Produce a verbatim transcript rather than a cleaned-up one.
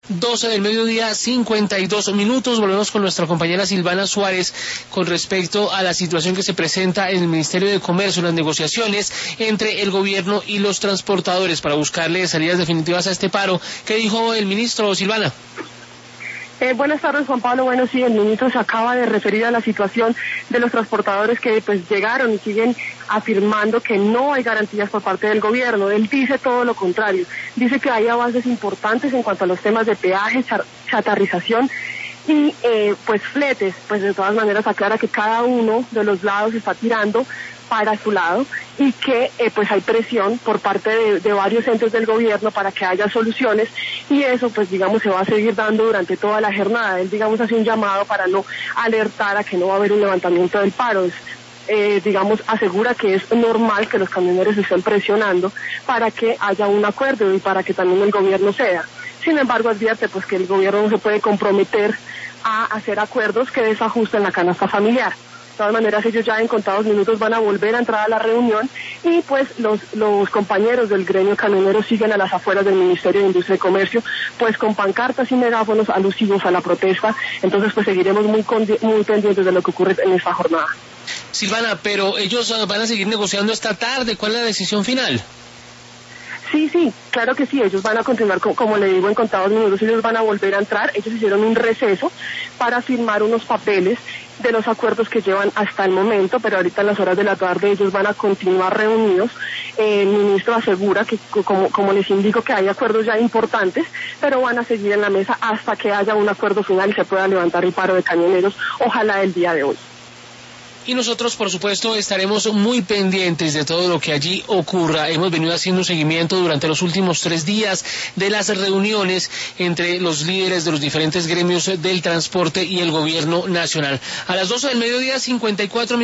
doce del mediodía, cincuenta y dos minutos. Volvemos con nuestra compañera Silvana Suárez con respecto a la situación que se presenta en el Ministerio de Comercio, las negociaciones entre el gobierno y los transportadores para buscarle salidas definitivas a este paro. ¿Qué dijo el ministro, Silvana? Eh, buenas tardes, Juan Pablo. Bueno, sí, el ministro se acaba de referir a la situación de los transportadores que pues llegaron y siguen afirmando que no hay garantías por parte del gobierno. Él dice todo lo contrario. Dice que hay avances importantes en cuanto a los temas de peaje, chatarrización y eh, pues fletes. Pues de todas maneras aclara que cada uno de los lados está tirando para su lado y que eh, pues hay presión por parte de, de varios entes del gobierno para que haya soluciones, y eso pues digamos se va a seguir dando durante toda la jornada. Él digamos hace un llamado para no alertar a que no va a haber un levantamiento del paro. Es, eh, digamos asegura que es normal que los camioneros estén presionando para que haya un acuerdo y para que también el gobierno ceda. Sin embargo, advierte pues que el gobierno no se puede comprometer a hacer acuerdos que desajusten la canasta familiar. De todas maneras, ellos ya en contados minutos van a volver a entrar a la reunión y pues los, los compañeros del gremio camionero siguen a las afueras del Ministerio de Industria y Comercio, pues con pancartas y megáfonos alusivos a la protesta. Entonces pues seguiremos muy, muy pendientes de lo que ocurre en esta jornada. Silvana, pero ellos van a seguir negociando esta tarde. ¿Cuál es la decisión final? Sí, sí, claro que sí, ellos van a continuar, como, como le digo, en contados minutos, ellos van a volver a entrar. Ellos hicieron un receso para firmar unos papeles de los acuerdos que llevan hasta el momento, pero ahorita en las horas de la tarde ellos van a continuar reunidos. Eh, el ministro asegura que, como, como les indico, que hay acuerdos ya importantes, pero van a seguir en la mesa hasta que haya un acuerdo final y se pueda levantar el paro de camioneros, ojalá el día de hoy. Y nosotros, por supuesto, estaremos muy pendientes de todo lo que allí ocurra. Hemos venido haciendo un seguimiento durante los últimos tres días de las reuniones entre los líderes de los diferentes gremios del transporte y el gobierno nacional. A las doce del mediodía, cincuenta y cuatro minutos.